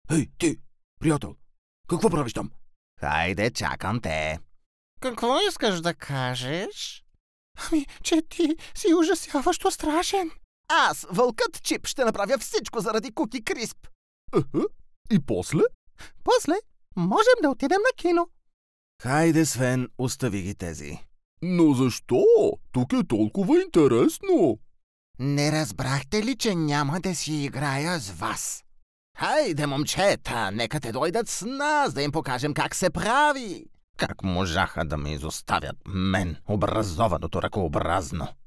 Хей, ти, приятел, какво правиш там? Хайде, чакам те. Какво искаш да кажеш? Че ти си ужасяващо страшен. Аз, вълкът Чип, ще направя всичко заради Куки Крисп. И после? После можем да отидем на кино. Хайде, Свен, остави ги тези. Но защо? Тук е толкова интересно. Не разбрахте ли, че няма да си играя с вас? Хайде, момчета, нека те дойдат с нас, да им покажем как се прави. Как можаха да ме изоставят мен, образованото ръкообразно?